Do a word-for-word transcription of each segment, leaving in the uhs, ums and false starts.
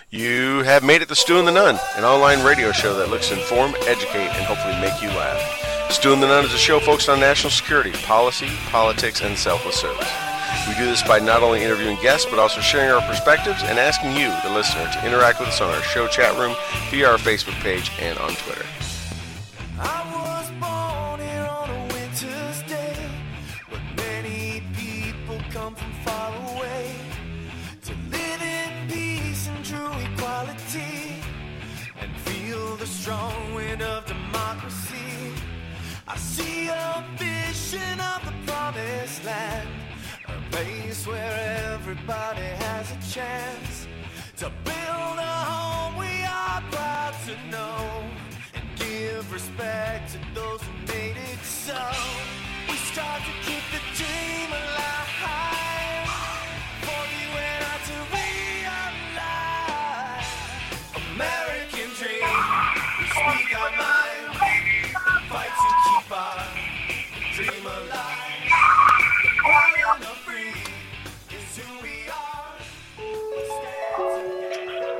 You have made it to Stu and the Nun, an online radio show that looks to inform, educate, and hopefully make you laugh. Stu and the Nun is a show focused on national security, policy, politics, and selfless service. We do this by not only interviewing guests, but also sharing our perspectives and asking you, the listener, to interact with us on our show chat room, via our Facebook page, and on Twitter. I was born here on a winter's day, but many people come from far away to live in peace and true equality and feel the strong wind of democracy. I see a vision of the promised land, a place where everybody has a chance to build a home we are proud to know. Give respect to those who made it so. We strive to keep the dream alive, for you and I to realize American dream. We speak our mind, fight to keep our dream alive. The proud and the free is who we are. We stand together.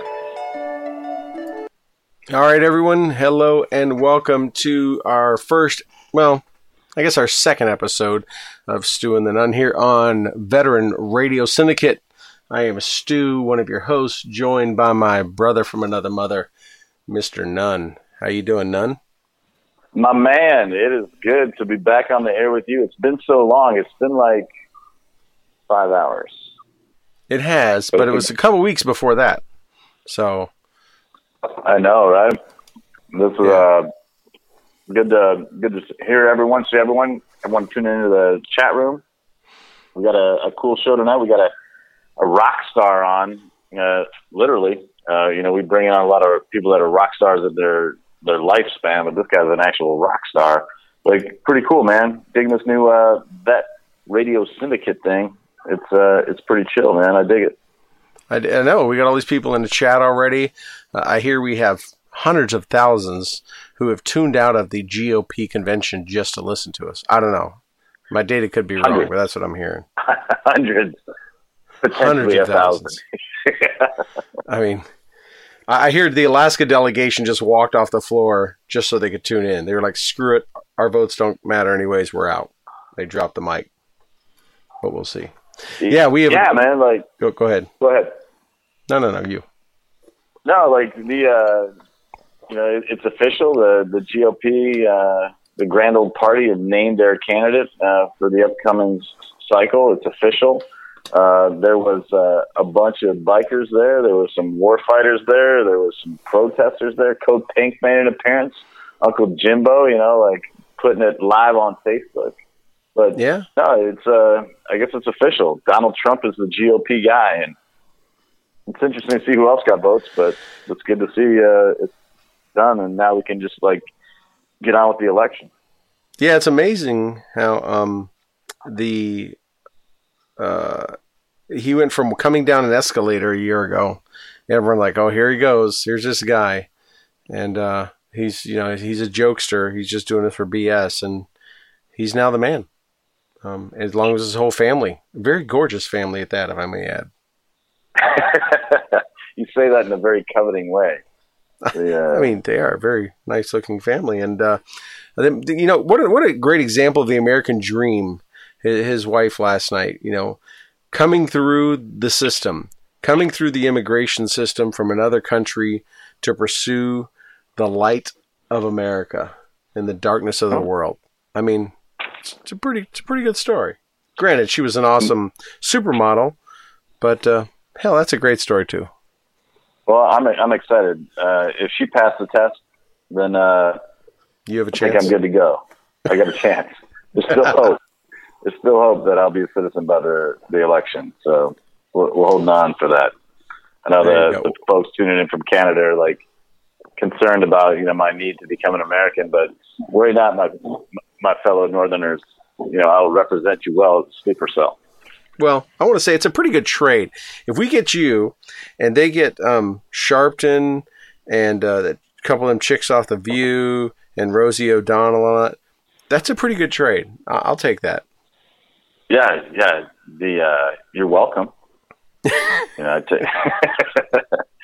All right, everyone. Hello and welcome to our first, well, I guess our second episode of Stu and the Nun here on Veteran Radio Syndicate. I am Stu, one of your hosts, joined by my brother from another mother, Mister Nun. How you doing, Nun? My man, it is good to be back on the air with you. It's been so long. It's been like five hours. It has, but it was a couple weeks before that. So... I know, right? This is Yeah. uh, good to good to hear everyone. See everyone. Everyone tuning into the chat room. We got a, a cool show tonight. We got a, a rock star on. Uh, literally, uh, you know, we bring on a lot of people that are rock stars at their their lifespan, but this guy's an actual rock star. Like, pretty cool, man. Digging this new uh, Vet Radio Syndicate thing. It's uh, it's pretty chill, man. I dig it. I, I know. We got all these people in the chat already. Uh, I hear we have hundreds of thousands who have tuned out of the G O P convention just to listen to us. I don't know. My data could be wrong, Hundreds. but that's what I'm hearing. Hundreds. Hundreds Potentially of a thousand. thousands. I mean, I I hear the Alaska delegation just walked off the floor just so they could tune in. They were like, screw it. Our votes don't matter anyways. We're out. They dropped the mic. But we'll see. Yeah, we have. Yeah, man. Like, Go, go ahead. go ahead. No, no, no, you. No, like the uh, you know, it, it's official. The the G O P, uh, the Grand Old Party, have named their candidate uh, for the upcoming s- cycle. It's official. Uh, there was uh, a bunch of bikers there. There were some war fighters there. There was some protesters there. Code Pink made an appearance. Uncle Jimbo, you know, like putting it live on Facebook. But Yeah. no, it's uh, I guess it's official. Donald Trump is the G O P guy, and it's interesting to see who else got votes, but it's good to see uh, it's done, and now we can just like get on with the election. Yeah, it's amazing how um, the uh, he went from coming down an escalator a year ago. Everyone like, oh, here he goes. Here's this guy, and uh, he's you know he's a jokester. He's just doing it for B S, and he's now the man. Um, as long as his whole family, very gorgeous family at that, if I may add. You say that in a very coveting way. The, uh, I mean, they are a very nice-looking family, and uh, then, you know what? A, what a great example of the American dream. His, his wife last night, you know, coming through the system, coming through the immigration system from another country to pursue the light of America in the darkness of the world. I mean, it's, it's a pretty, it's a pretty good story. Granted, she was an awesome supermodel, but uh, hell, that's a great story too. well, I'm I'm excited. Uh, if she passed the test, then uh, You have a I think chance. I'm good to go. I got a chance. There's still hope. There's still hope that I'll be a citizen by the the election. So we're, we're holding on for that. I know There you the, go. the folks tuning in from Canada are like concerned about you know my need to become an American, but worry not, my my fellow Northerners. You know I'll represent you well. Speak for yourself. Well, I want to say it's a pretty good trade. If we get you, and they get um, Sharpton and uh, a couple of them chicks off The View and Rosie O'Donnell on it, that's a pretty good trade. I- I'll take that. Yeah, yeah. The uh, you're welcome. you know, I t-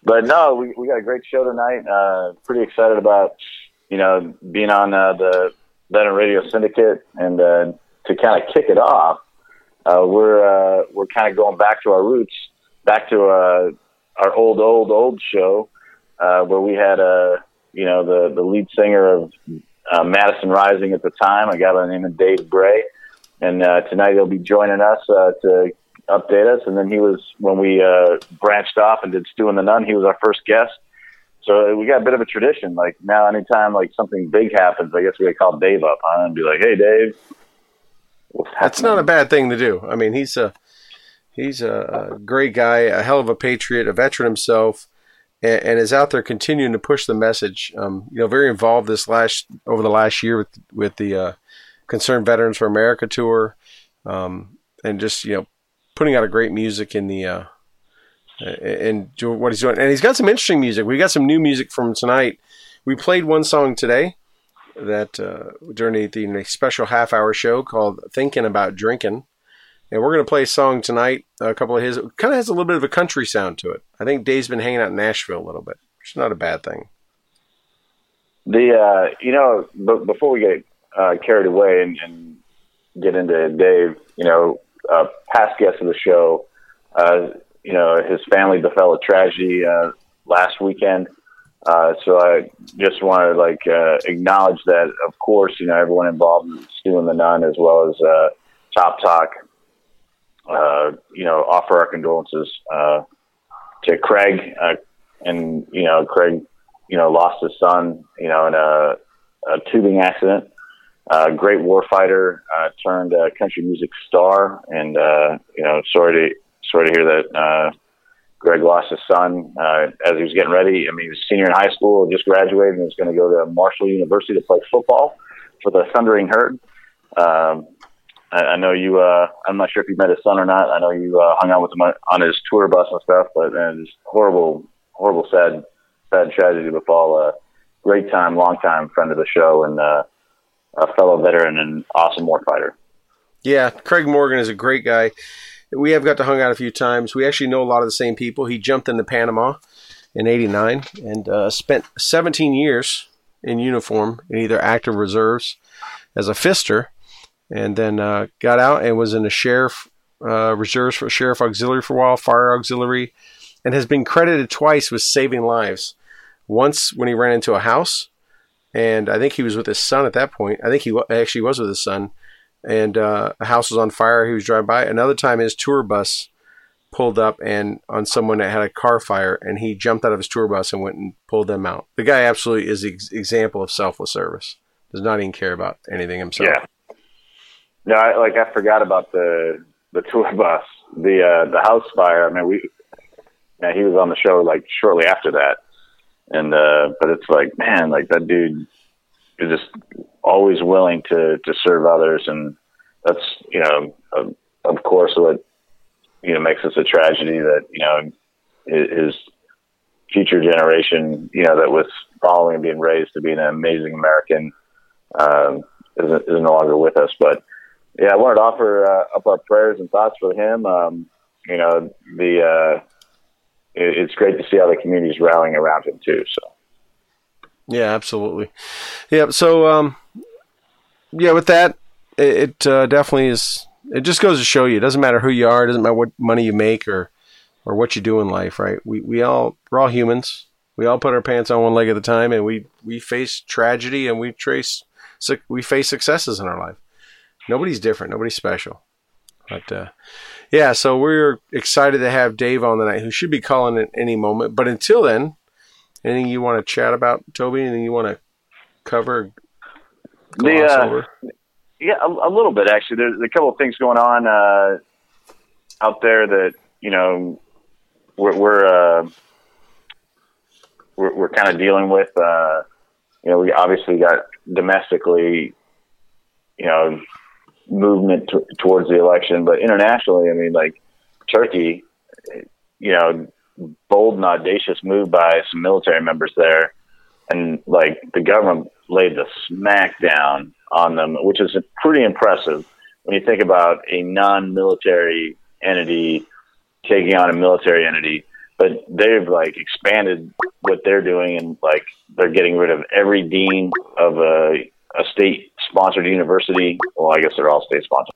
but no, we we got a great show tonight. Uh, pretty excited about you know being on uh, the Veteran Radio Syndicate, and uh, to kind of kick it off, uh, we're uh, we're kind of going back to our roots, back to uh, our old old old show uh, where we had a. Uh, you know, the, the lead singer of uh, Madison Rising at the time, a guy by the name of Dave Bray. And uh, tonight he'll be joining us uh, to update us. And then he was, when we uh, branched off and did Stu and the Nun, he was our first guest. So we got a bit of a tradition. Like now, anytime like something big happens, I guess we call Dave up huh? and be like, hey, Dave. That's not a bad thing to do. I mean, he's a, he's a, a great guy, a hell of a patriot, a veteran himself. And is out there continuing to push the message. Um, you know, very involved this last over the last year with with the uh, Concerned Veterans for America tour, um, and just you know putting out a great music in the uh, and what he's doing. And he's got some interesting music. We got some new music from tonight. We played one song today that uh, during the, the special half hour show called "Thinking About Drinking." And we're going to play a song tonight, a couple of his. It kind of has a little bit of a country sound to it. I think Dave's been hanging out in Nashville a little bit, which is not a bad thing. The uh, you know, b- before we get uh, carried away and, and get into Dave, you know, uh, past guest of the show, uh, you know, his family befell a tragedy uh, last weekend. Uh, so I just want to like uh, acknowledge that, of course, you know, everyone involved in Stu and the Nun, as well as uh, Top Talk. Uh, you know, offer our condolences uh, to Craig, uh, and you know, Craig, you know, lost his son, you know, in a, a tubing accident. Uh, great warfighter, uh, turned uh, country music star, and uh, you know, sorry to sorry to hear that uh, Greg lost his son uh, as he was getting ready. I mean, he was a senior in high school, just graduated, and was going to go to Marshall University to play football for the Thundering Herd. Um, I know you, uh, I'm not sure if you met his son or not. I know you uh, hung out with him on his tour bus and stuff, but uh, just horrible, horrible, sad, sad tragedy befall. A uh, great time, long time friend of the show, and uh, a fellow veteran and awesome warfighter. Yeah, Craig Morgan is a great guy. We have got to hang out a few times. We actually know a lot of the same people. He jumped into Panama in eighty-nine and uh, spent seventeen years in uniform in either active reserves as a fister. And then uh, got out and was in the sheriff uh, reserves for sheriff auxiliary for a while, fire auxiliary, and has been credited twice with saving lives. Once when he ran into a house, and I think he was with his son at that point. I think he w- actually was with his son, and uh, a house was on fire. He was driving by. Another time, his tour bus pulled up and on someone that had a car fire, and he jumped out of his tour bus and went and pulled them out. The guy absolutely is the ex- example of selfless service. Does not even care about anything himself. Yeah. No, I, like I forgot about the the tour bus, the uh, the house fire. I mean, we yeah, he was on the show like shortly after that, and uh, but it's like, man, like that dude is just always willing to, to serve others, and that's you know, of, of course, what you know makes this a tragedy that you know his future generation, you know, that was following and being raised to be an amazing American, um, isn't is no longer with us, but. Yeah, I wanted to offer uh, up our prayers and thoughts for him. Um, you know, the uh, it, it's great to see how the community is rallying around him too. So, yeah, absolutely. Yeah, so um, yeah, with that, it, it uh, definitely is. It just goes to show you, it doesn't matter who you are, it doesn't matter what money you make or or what you do in life, right? We we all we're all humans. We all put our pants on one leg at a time, and we we face tragedy and we trace we face successes in our life. Nobody's different. Nobody's special. But, uh, yeah, so we're excited to have Dave on tonight, who should be calling at any moment. But until then, anything you want to chat about, Toby? Anything you want to cover? The, uh, yeah, a, a little bit, actually. There's a couple of things going on uh, out there that, you know, we're we're, uh, we're, we're kind of dealing with. Uh, you know, we obviously got domestically, you know, movement t- towards the election, but internationally, I mean, like Turkey, you know, bold and audacious move by some military members there, and like the government laid the smack down on them, which is pretty impressive when you think about a non-military entity taking on a military entity. but they've like expanded what they're doing, and like they're getting rid of every dean of a, a state-sponsored university. Well, I guess they're all state-sponsored.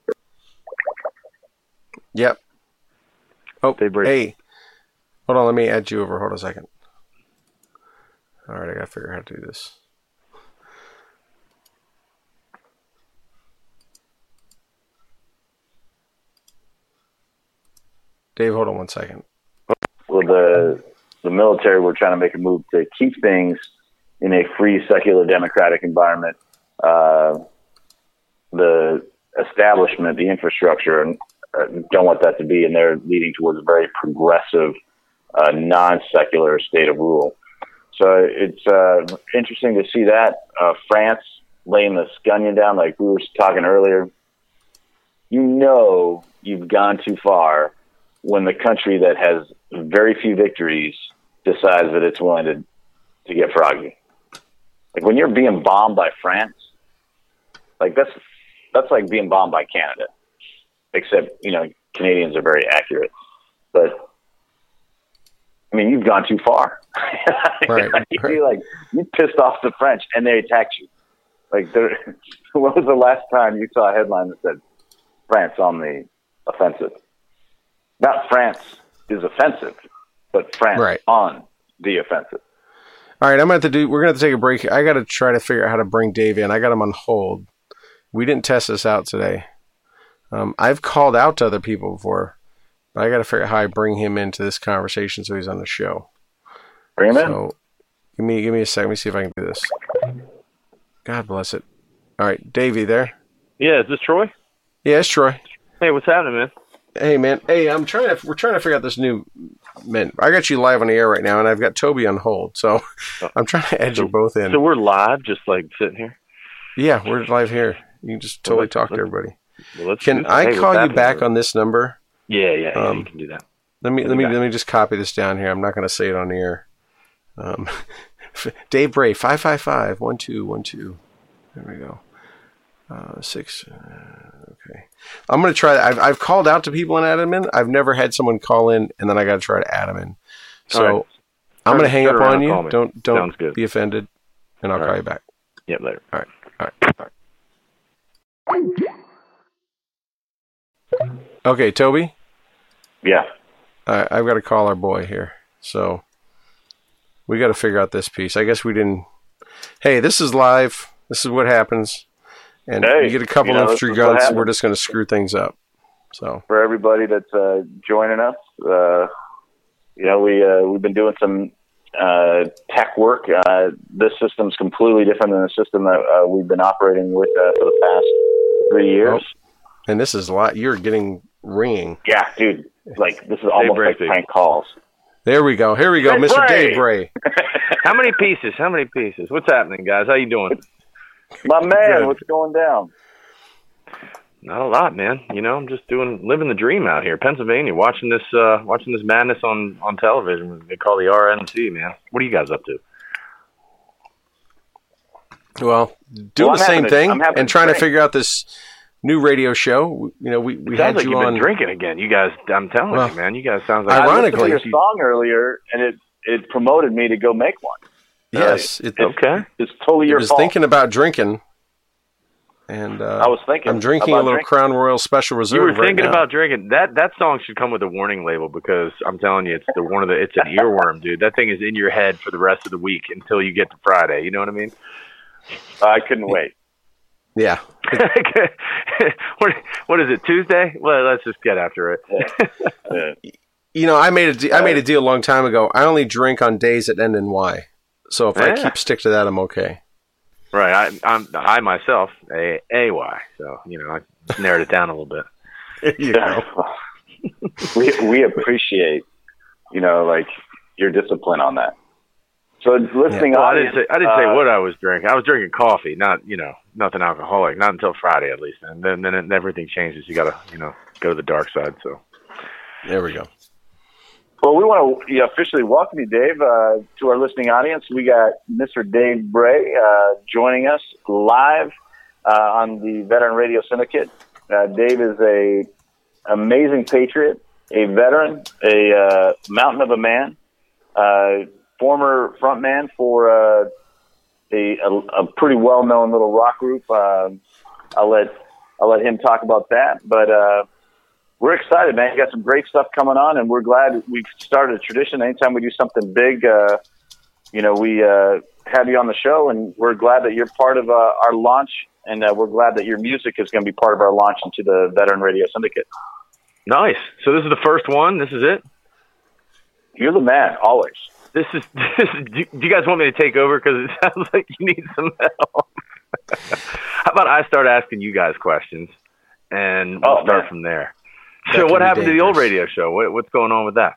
Yep. Oh, They break. hey. Hold on, let me add you over. Hold on a second. All right, I got to figure out how to do this. Dave, hold on one second. Well, the the military were trying to make a move to keep things in a free, secular, democratic environment. Uh, the establishment, the infrastructure, and uh, don't want that to be, and they're leading towards a very progressive, uh, non-secular state of rule. So it's uh, interesting to see that. Uh, France laying the scunion down, like we were talking earlier. You know you've gone too far when the country that has very few victories decides that it's willing to, to get froggy. Like when you're being bombed by France, like that's that's like being bombed by Canada. Except, you know, Canadians are very accurate. But I mean, you've gone too far. Right. you like you pissed off the French and they attacked you. Like, there, when was the last time you saw a headline that said France on the offensive? Not France is offensive, but France right. on the offensive. All right, I'm going to have to do. We're going to have to take a break. I got to try to figure out how to bring Dave in. I got him on hold. We didn't test this out today. Um, I've called out to other people before, but I got to figure out how I bring him into this conversation so he's on the show. Bring him so, in. Give me, give me a second. Let me see if I can do this. God bless it. All right, Davey, there. Yeah, is this Troy? Yeah, it's Troy. Hey, what's happening, man? Hey, man. Hey, I'm trying to. We're trying to figure out this new. Man, I got you live on the air right now, and I've got Toby on hold. So I'm trying to add so, you both in. So we're live, just like sitting here. Yeah, we're live here. You can just totally well, talk to everybody. Well, let's Can I hey, call you back on this number? Yeah, yeah, yeah um, you can do that. Let me I'll let me back. let me just copy this down here. I'm not going to say it on the air. Um, Dave Bray, five five five one two one two. There we go. Uh, six. Uh, okay. I'm going to try. I've I've called out to people and add them in. I've never had someone call in and then I got to try to add them in. So right. I'm going to hang Turn up around on and call you. me. Don't don't Sounds good. be offended, and I'll All call right. you back. Yep, later. All right. All right. All right. Okay, Toby. Yeah. I, I've got to call our boy here. So we got to figure out this piece. I guess we didn't. Hey, this is live. This is what happens. And Hey, you get a couple you know, infantry this is what guns, happens. we're just going to screw things up. So For everybody that's uh, joining us, uh, you know, we uh, we've been doing some uh, tech work. Uh, this system's completely different than the system that uh, we've been operating with uh, for the past three years. Oh, and this is a lot. You're getting ringing. Yeah, dude. Like this is almost like Bracey. prank calls. There we go. Here we go, Dave Mister Bray. Dave Bray. How many pieces? How many pieces? What's happening, guys? How you doing? My man, Good. what's going down? Not a lot, man. You know, I'm just doing living the dream out here, Pennsylvania, watching this uh, watching this madness on, on television. They call the R N C, man. What are you guys up to? Well, doing Well, the I'm same having a- thing I'm having and a trying to drink. figure out this new radio show. You know, we, we It had sounds like you you've on. been drinking again. You guys, I'm telling Well, you, man. You guys sounds like I Ironically- listened to your song earlier, and it it promoted me to go make one. Yes, it, okay. It's totally I your was fault. thinking about drinking, and uh, I was thinking I'm drinking a about little drinking. Crown Royal Special Reserve. You were right thinking now. about drinking. That that song should come with a warning label because I'm telling you, it's the one of the it's an earworm, dude. That thing is in your head for the rest of the week until you get to Friday. You know what I mean? I couldn't wait. Yeah, what what is it? Tuesday? Well, let's just get after it. Yeah. you know, I made a de- I made a deal a long time ago. I only drink on days that end in Y. So if I Yeah. keep stick to that, I'm okay. Right. I I'm I myself a A Y. So you know I narrowed it down a little bit. There you go. we we appreciate, you know, like your discipline on that. So listening Well, I audience, didn't say I didn't say uh, what I was drinking. I was drinking coffee, not you know nothing alcoholic. Not until Friday at least, and then then it, everything changes. You gotta you know go to the dark side. So There we go. Well, we want to you know, officially welcome you, Dave, uh, to our listening audience. We got Mister Dave Bray uh, joining us live uh, on the Veteran Radio Syndicate. Uh, Dave is a amazing patriot. a veteran, a uh, mountain of a man, uh, former frontman for uh, a, a, a pretty well-known little rock group. Uh, I'll let I'll let him talk about that. But uh, we're excited, man. You got some great stuff coming on, and we're glad we've started a tradition. Anytime we do something big, uh, you know, we uh, have you on the show, and we're glad that you're part of uh, our launch, and uh, we're glad that your music is going to be part of our launch into the Veteran Radio Syndicate. Nice. So this is the first one. This is it? You're the man, always. This is, this is do you guys want me to take over? Because it sounds like you need some help. How about I start asking you guys questions, and we'll oh, start man. from there. That So what happened dangerous. to the old radio show? What, what's going on with that?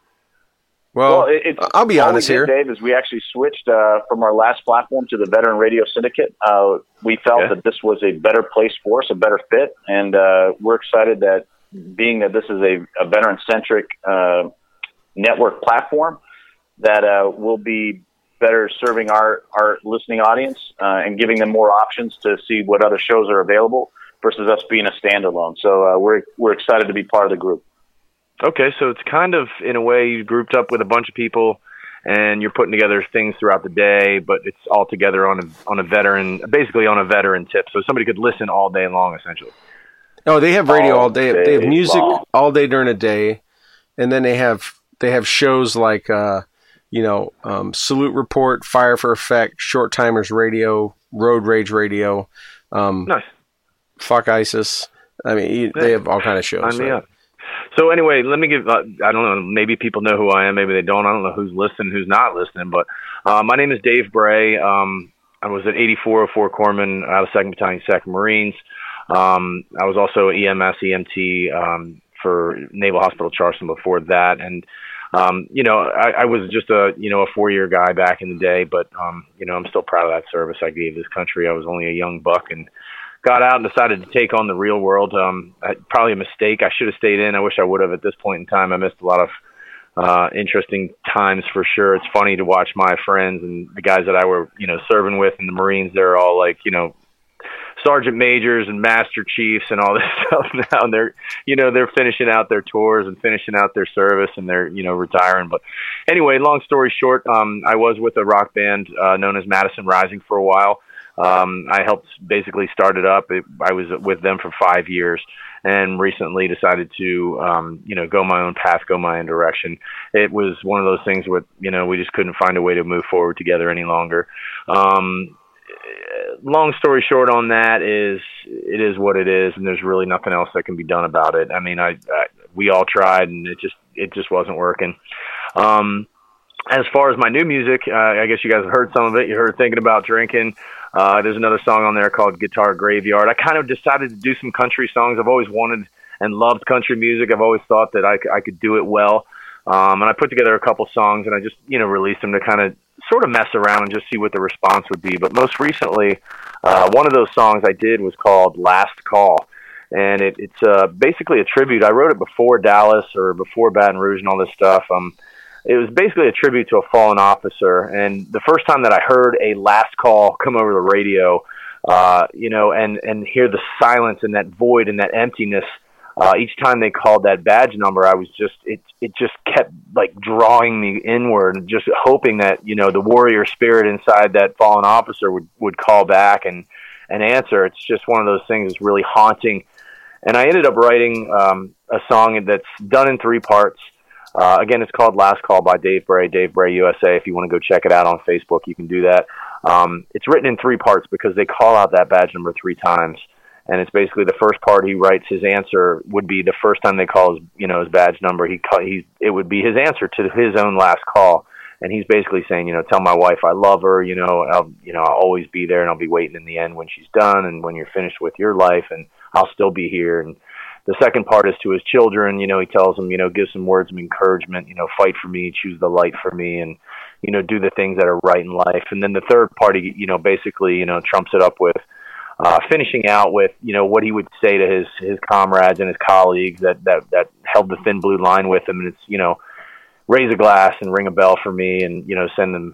Well, Well, it, it's, I'll be all honest we did, here. Dave, is we actually switched uh, from our last platform to the Veteran Radio Syndicate. Uh, we felt Okay. that this was a better place for us, a better fit, and uh, we're excited that being that this is a, a veteran-centric uh, network platform, that uh, will be better serving our, our listening audience uh, and giving them more options to see what other shows are available versus us being a standalone. So uh, we're we're excited to be part of the group. Okay, so it's kind of, in a way, you grouped up with a bunch of people, and you're putting together things throughout the day, but it's all together on a on a veteran, basically on a veteran tip, so somebody could listen all day long, essentially. Oh, they have radio all All day. They have day music long. all day during the day, and then they have they have shows like uh, you know um, Salute Report, Fire for Effect, Short Timers Radio, Road Rage Radio, um, Nice. Fuck ISIS. I mean, you- they have all kind of shows. Sign me right? up. So anyway, let me give, uh, I don't know, maybe people know who I am, maybe they don't. I don't know who's listening, who's not listening, but uh, my name is Dave Bray. Um, I was at eighty-four oh four Corpsman out of second Battalion, second Marines. Um, I was also E M S, E M T um, for Naval Hospital Charleston before that. And, um, you know, I, I was just a, you know, a four-year guy back in the day, but, um, you know, I'm still proud of that service I gave this country. I was only a young buck and got out and decided to take on the real world. Um, I, probably a mistake. I should have stayed in. I wish I would have at this point in time. I missed a lot of uh, interesting times for sure. It's funny to watch my friends and the guys that I were, you know, serving with in the Marines. They're all like, you know, sergeant majors and master chiefs and all this stuff now. And they're, you know, they're finishing out their tours and finishing out their service and they're, you know, retiring. But anyway, long story short, um, I was with a rock band uh, known as Madison Rising for a while. Um, I helped basically start it up. It, I was with them for five years and recently decided to, um, you know, go my own path, go my own direction. It was one of those things where, you know, we just couldn't find a way to move forward together any longer. Um, long story short on that is it is what it is. And there's really nothing else that can be done about it. I mean, I, I we all tried and it just, it just wasn't working. Um, as far as my new music, uh, I guess you guys have heard some of it. You heard Thinking About Drinking. Uh, there's another song on there called Guitar Graveyard. I kind of decided to do some country songs. I've always wanted and loved country music. I've always thought that I, c- I could do it well. Um, and I put together a couple songs and I just, you know, released them to kind of sort of mess around and just see what the response would be. But most recently, uh, one of those songs I did was called Last Call. And it, it's uh, basically a tribute. I wrote it before Dallas or before Baton Rouge and all this stuff. Um, It was basically a tribute to a fallen officer. And the first time that I heard a last call come over the radio, uh, you know, and, and hear the silence and that void and that emptiness, uh, each time they called that badge number, I was just, it, it just kept like drawing me inward and just hoping that, you know, the warrior spirit inside that fallen officer would, would call back and, and answer. It's just one of those things that's really haunting. And I ended up writing um, a song that's done in three parts. Uh, again, it's called Last Call by Dave Bray, Dave Bray U S A. If you want to go check it out on Facebook, you can do that. Um, it's written in three parts because they call out that badge number three times. And it's basically the first part he writes his answer would be the first time they call his, you know, his badge number. He, he it would be his answer to his own last call. And he's basically saying, you know, tell my wife I love her, you know, I'll, you know, I'll always be there and I'll be waiting in the end when she's done and when you're finished with your life and I'll still be here. And the second part is to his children. You know, he tells them, you know, give some words of encouragement, you know, fight for me, choose the light for me, and, you know, do the things that are right in life. And then the third part, he, you know, basically, you know, trumps it up with uh, finishing out with, you know, what he would say to his, his comrades and his colleagues that, that, that held the thin blue line with him. And it's, you know, raise a glass and ring a bell for me and, you know, send them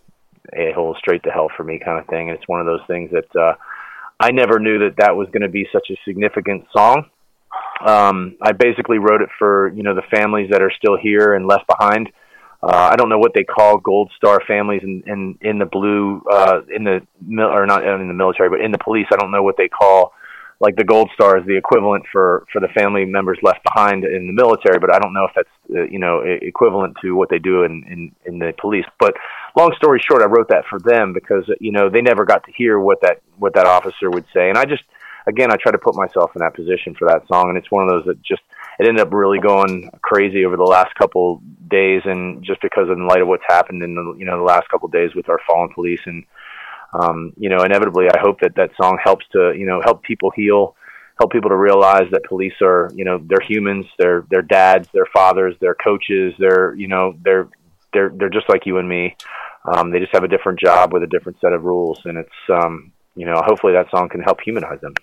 a hole straight to hell for me kind of thing. And it's one of those things that uh, I never knew that that was going to be such a significant song. Um, I basically wrote it for, you know, the families that are still here and left behind. Uh, I don't know what they call Gold Star families in, in, in the blue, uh, in the, mil- or not in the military, but in the police. I don't know what they call, like the Gold Star is the equivalent for, for the family members left behind in the military, but I don't know if that's, uh, you know, equivalent to what they do in, in, in the police. But long story short, I wrote that for them because, you know, they never got to hear what that, what that officer would say. And I just, again, I try to put myself in that position for that song. And it's one of those that just, it ended up really going crazy over the last couple days. And just because in light of what's happened in the, you know, the last couple of days with our fallen police. And, um, you know, inevitably, I hope that that song helps to, you know, help people heal, help people to realize that police are, you know, they're humans, they're, they're dads, they're fathers, they're coaches, they're, you know, they're, they're, they're just like you and me. Um, they just have a different job with a different set of rules. And it's, um, you know, hopefully that song can help humanize them.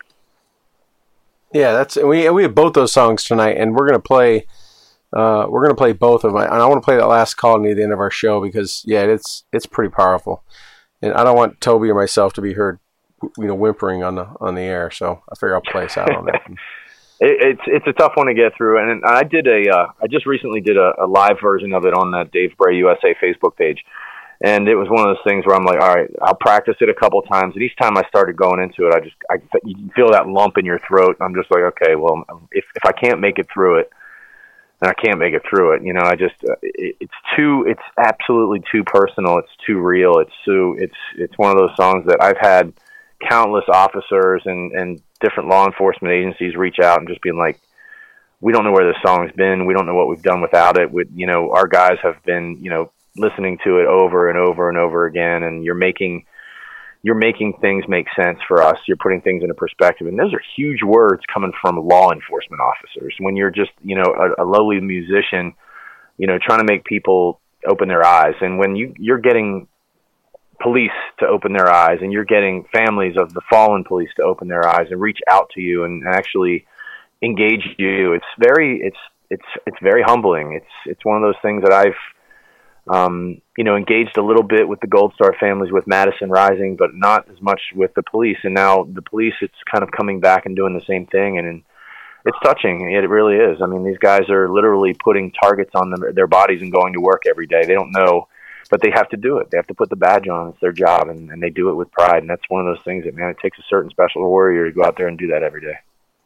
Yeah, that's we we have both those songs tonight, and we're gonna play. Uh, we're gonna play both of them, and I want to play that last call near the end of our show because yeah, it's it's pretty powerful, and I don't want Toby or myself to be heard, you know, whimpering on the on the air. So I figure I'll play us out on that. it, it's it's a tough one to get through, and I did a uh, I just recently did a, a live version of it on that Dave Bray U S A Facebook page. And it was one of those things where I'm like, all right, I'll practice it a couple times. And each time I started going into it, I just, I you can feel that lump in your throat. I'm just like, okay, well, if if I can't make it through it, then I can't make it through it. You know, I just, it, it's too, it's absolutely too personal. It's too real. It's too, it's, it's one of those songs that I've had countless officers and, and different law enforcement agencies reach out and just being like, we don't know where this song's been. We don't know what we've done without it. We, you know, our guys have been, you know, listening to it over and over and over again, and you're making you're making things make sense for us. You're putting things into perspective, and those are huge words coming from law enforcement officers. When you're just, you know, a, a lowly musician, you know, trying to make people open their eyes, and when you you're getting police to open their eyes, and you're getting families of the fallen police to open their eyes and reach out to you and actually engage you, it's very it's it's it's very humbling. It's it's one of those things that I've Um, you know, engaged a little bit with the Gold Star families with Madison Rising, but not as much with the police. And now the police, it's kind of coming back and doing the same thing. And, and it's touching. It really is. I mean, these guys are literally putting targets on them, their bodies and going to work every day. They don't know, but they have to do it. They have to put the badge on. It's their job, and, and they do it with pride. And that's one of those things that, man, it takes a certain special warrior to go out there and do that every day.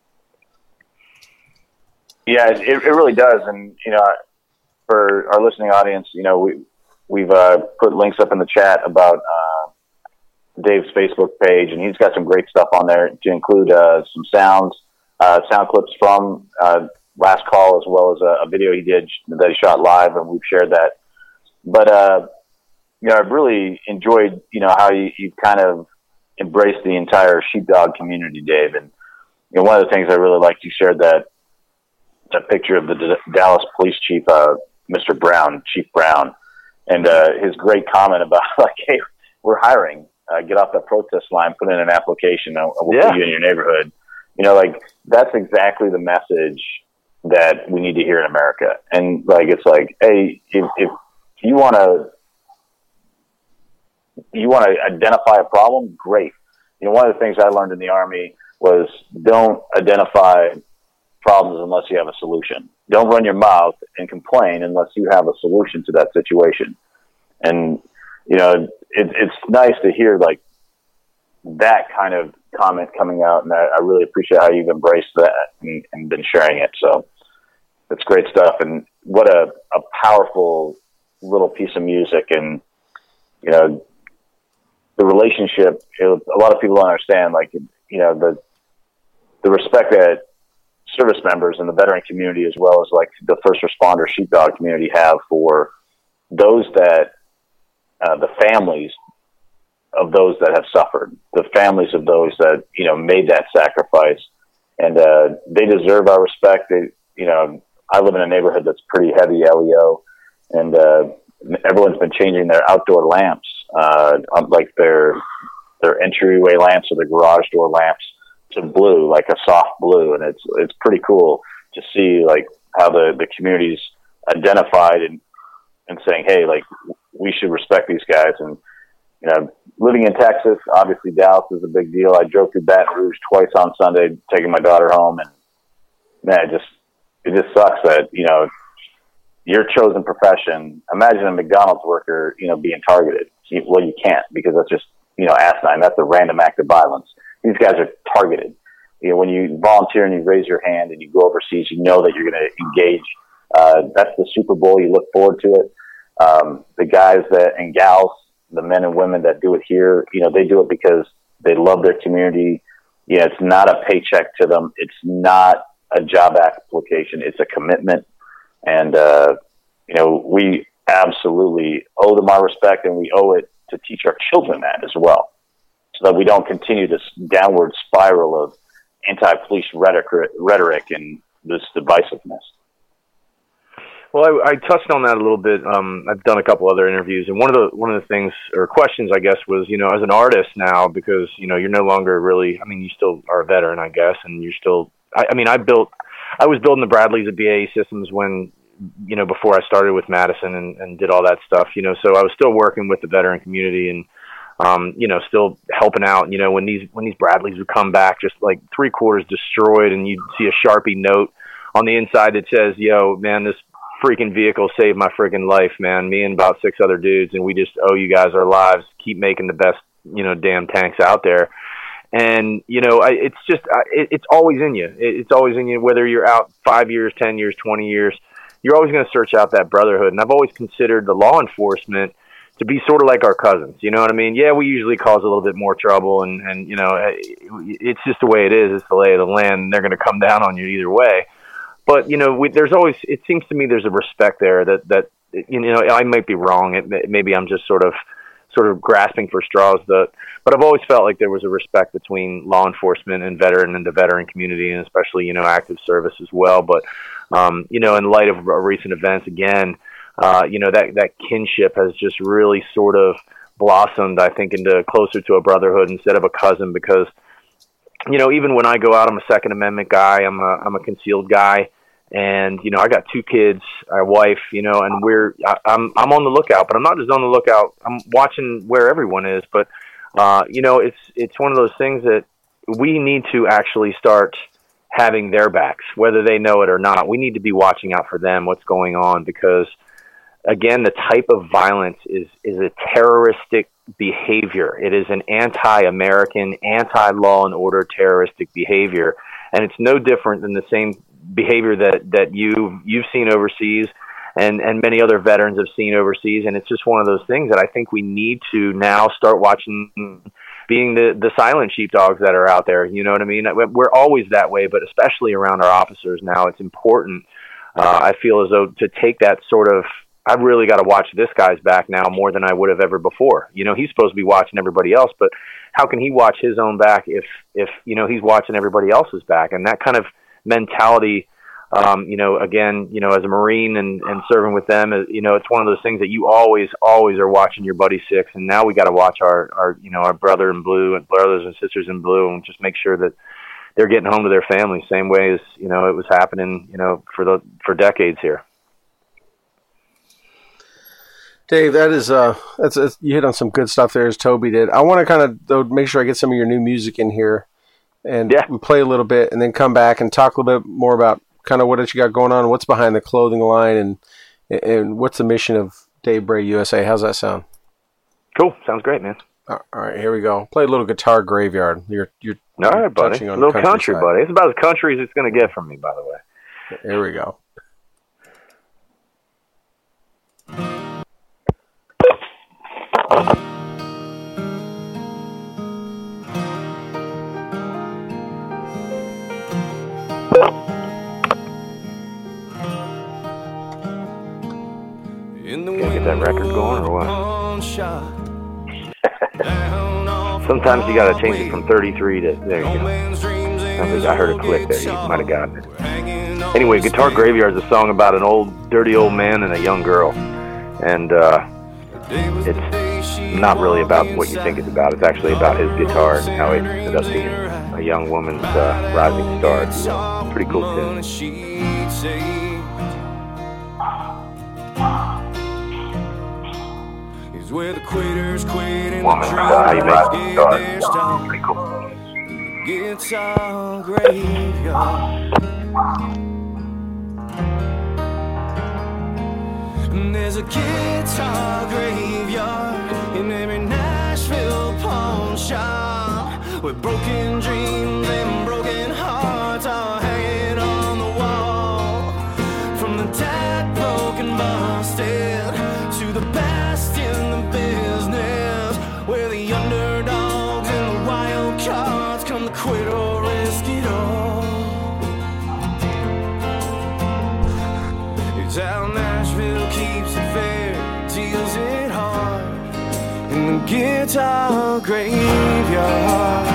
Yeah, it, it really does. And, you know, for our listening audience, you know, we, we've uh, put links up in the chat about uh, Dave's Facebook page, and he's got some great stuff on there to include uh, some sounds, uh, sound clips from uh, last call, as well as a, a video he did that he shot live, and we've shared that. But, uh, you know, I've really enjoyed, you know, how you, you kind of embraced the entire sheepdog community, Dave. And, you know, one of the things I really liked, you shared that, that picture of the D- Dallas police chief, uh, Mister Brown, Chief Brown, and uh, his great comment about, like, hey, we're hiring. Uh, get off that protest line, put in an application, and we'll yeah. put you in your neighborhood. You know, like, that's exactly the message that we need to hear in America. And, like, it's like, hey, if, if you want to you want to identify a problem, great. You know, one of the things I learned in the Army was don't identify problems unless you have a solution. Don't run your mouth and complain unless you have a solution to that situation. And, you know, it, it's nice to hear, like, that kind of comment coming out, and I, I really appreciate how you've embraced that and, and been sharing it. So it's great stuff, and what a, a powerful little piece of music. And, you know, the relationship, you know, a lot of people don't understand, like, you know, the the respect that service members and the veteran community, as well as, like, the first responder sheepdog community, have for those that, uh, the families of those that have suffered, the families of those that, you know, made that sacrifice. And uh, they deserve our respect. They, you know, I live in a neighborhood that's pretty heavy L E O, and uh, everyone's been changing their outdoor lamps, uh, like their their entryway lamps or the garage door lamps, to blue, like a soft blue. And it's it's pretty cool to see, like, how the, the community's identified and, and saying, hey, like, we should respect these guys. And, you know, living in Texas, obviously Dallas is a big deal. I drove through Baton Rouge twice on Sunday, taking my daughter home, and man, it just it just sucks that, you know, your chosen profession. Imagine a McDonald's worker, you know, being targeted. Well, you can't, because that's just, you know, asinine. That's a random act of violence. These guys are targeted. You know, when you volunteer and you raise your hand and you go overseas, you know that you're going to engage. Uh, that's the Super Bowl. You look forward to it. Um, the guys that and gals, the men and women that do it here, you know, they do it because they love their community. You know, it's not a paycheck to them. It's not a job application. It's a commitment. And, uh, you know, we absolutely owe them our respect, and we owe it to teach our children that as well, so that we don't continue this downward spiral of anti-police rhetoric, rhetoric and this divisiveness. Well, I, I touched on that a little bit. Um, I've done a couple other interviews, and one of the one of the things or questions, I guess, was, you know, as an artist now, because, you know, you're no longer really. I mean, you still are a veteran, I guess, and you're still. I, I mean, I built. I was building the Bradleys at B A E Systems when, you know, before I started with Madison and, and did all that stuff. You know, so I was still working with the veteran community and, um, you know, still helping out. You know, when these when these Bradleys would come back, just like three quarters destroyed, and you'd see a Sharpie note on the inside that says, "Yo, man, this freaking vehicle saved my freaking life, man. Me and about six other dudes, and we just owe you guys our lives. Keep making the best, you know, damn tanks out there." And, you know, I, it's just, I, it, it's always in you. It, it's always in you, whether you're out five years, ten years, twenty years, you're always going to search out that brotherhood. And I've always considered the law enforcement to be sort of like our cousins. You know what I mean? Yeah, we usually cause a little bit more trouble, and, and you know, it's just the way it is. It's the lay of the land, and they're going to come down on you either way. But, you know, we, there's always, it seems to me there's a respect there that, that, you know, I might be wrong. It, maybe I'm just sort of, sort of grasping for straws, but, but I've always felt like there was a respect between law enforcement and veteran and the veteran community, and especially, you know, active service as well. But, um, you know, in light of recent events, again, uh, you know, that, that kinship has just really sort of blossomed, I think, into closer to a brotherhood instead of a cousin, because, you know, even when I go out, I'm a Second Amendment guy. I'm a I'm a concealed guy, and you know, I got two kids, a wife, you know, and we're I, I'm I'm on the lookout, but I'm not just on the lookout. I'm watching where everyone is. But uh, you know, it's it's one of those things that we need to actually start having their backs, whether they know it or not. We need to be watching out for them, what's going on, because again, the type of violence is is a terroristic behavior. It is an anti-American, anti-law and order terroristic behavior, and it's no different than the same behavior that that you you've seen overseas, and and many other veterans have seen overseas. And it's just one of those things that I think we need to now start watching, being the the silent sheepdogs that are out there. You know what I mean? We're always that way, but especially around our officers now, it's important. Uh, I feel as though to take that sort of, I've really got to watch this guy's back now more than I would have ever before. You know, he's supposed to be watching everybody else, but how can he watch his own back if, if, you know, he's watching everybody else's back? And that kind of mentality, um, you know, again, you know, as a Marine and, and serving with them, you know, it's one of those things that you always, always are watching your buddy six. And now we got to watch our, our, you know, our brother in blue and brothers and sisters in blue, and just make sure that they're getting home to their families, same way as, you know, it was happening, you know, for the, for decades here. Dave, that is uh, that's, that's you hit on some good stuff there, as Toby did. I want to kind of though make sure I get some of your new music in here, and yeah. we play a little bit, and then come back and talk a little bit more about kind of what you got going on, what's behind the clothing line, and and what's the mission of Dave Bray U S A. How's that sound? Cool, sounds great, man. All right, here we go. Play a little Guitar Graveyard. You're you're all right, buddy. A little country, buddy. It's about as country as it's going to get from me, by the way. Here we go. Gonna get that record going or what? Sometimes you gotta change it from thirty-three to, there you go. I think I heard a click there, you might have gotten it. Anyway, Guitar Graveyard is a song about an old, dirty old man and a young girl. And uh, it's not really about what you think it's about. It's actually about his guitar and how it ended up being a young woman's uh, rising star. It's a pretty cool tune. Where the quitters quit and Woman, the uh, how you make dreamers it get start. their Pretty cool. Guitar Graveyard. There's a guitar graveyard in every Nashville pawn shop, where broken dreams and broken hearts are hanging on the wall. From the dead, broken, busted, to the best in the business, where the underdogs and the wild cards come to quit or risk it all. It's how Nashville keeps it fair, deals it hard in the guitar graveyard.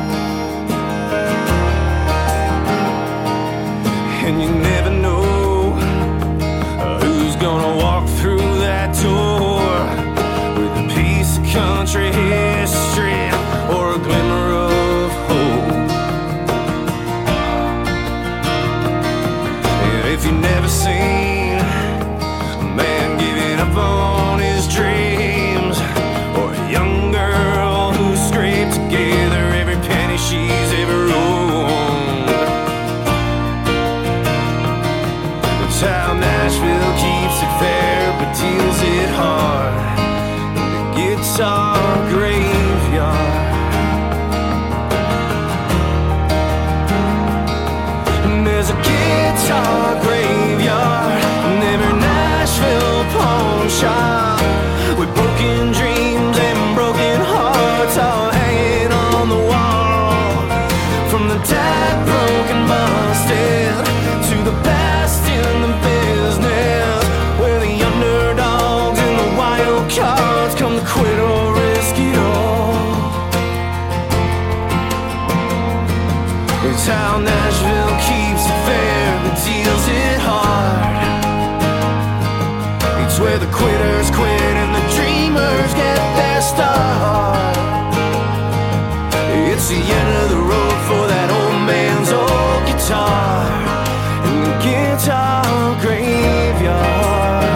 And you never know who's gonna walk through that door with a piece of country history or a glimmer of hope. And if you've never seen a man giving up on his dreams, or a young girl who scraped together every penny she's ever owned, it's how Nashville keeps it fair but deals it hard in the guitar graveyard. And there's a guitar graveyard in every Nashville pawn shop, with broken dreams and broken hearts all hanging on the wall. From the dead, broken, busted, to the best in the business, where the underdogs and the wild cards come to quit or risk it all. It's how Nashville keeps it fair but deals it hard. It's where the quitters quit and the dreamers get their start. It's the end of the road for that old man's old guitar in the guitar graveyard.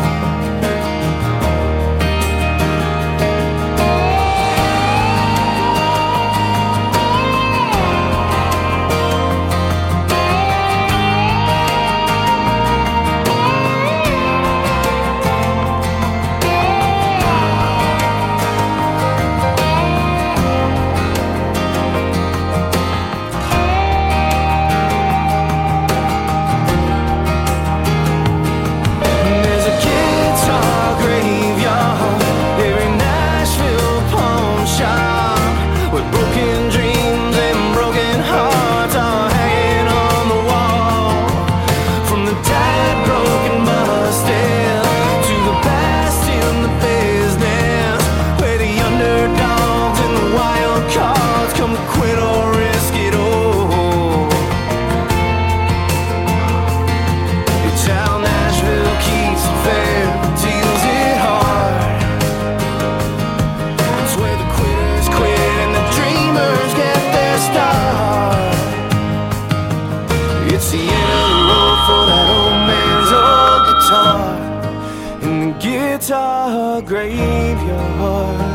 There's a guitar graveyard, every Nashville pawn shop, with broken dreams and broken hearts all hanging on the wall. From the dead, broken, busted, to the best in the business, where the underdogs and the wild cards come to quit or risk it all. It's how Nashville keeps it fair, deals it hard. It's where the quitters quit and the dreamers get their start. It's the end of the road for that old man's old guitar in the guitar graveyard.